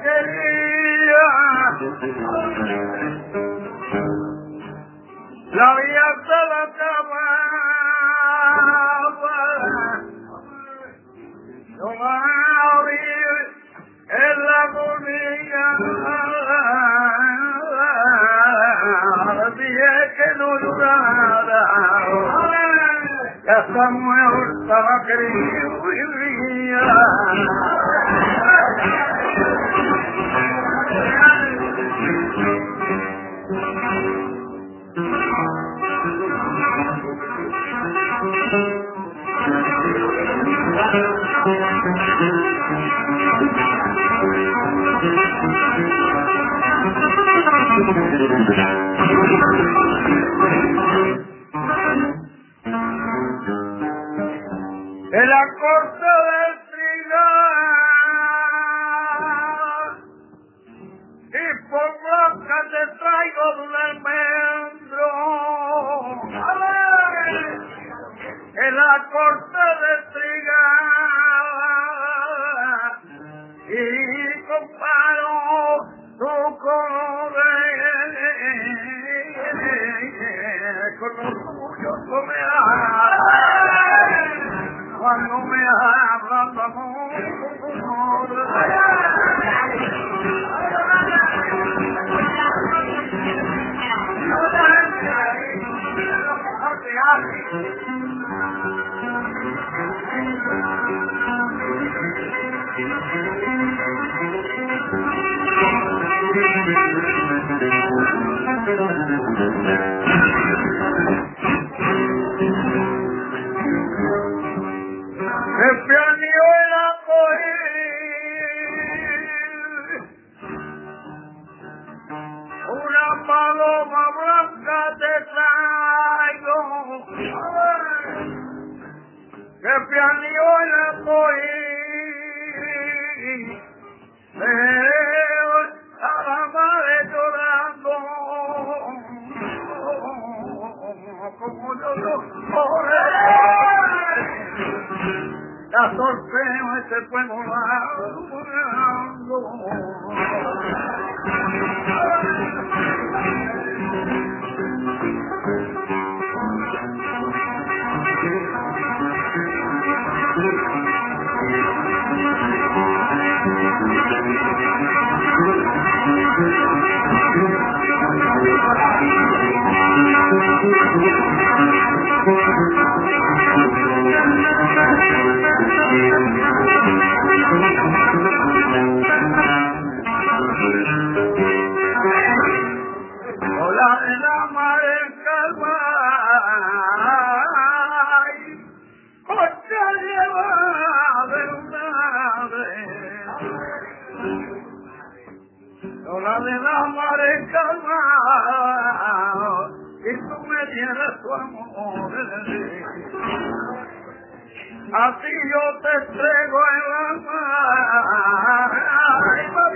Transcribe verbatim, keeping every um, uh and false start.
quería. La vida se la acababa. No va a abrir en la agonía. Dije que no llorara. Ya Samuel estaba querido y vivía. En la corte del trigal y por blanca te traigo un almendro. En la corte del trigal y comparo tu color con los tuyos no me hablan cuando me hablan de amor. El pianillo la cogí, una paloma blanca te traigo. El pianillo la cogí, veo a la madre llorando, como yo lo corre. La sorpresa se fue volando. Hola de la madre calma, cocha lleva de una vez. Hola de la madre calma, y tú me dieras tu amor. Así yo te entrego el alma.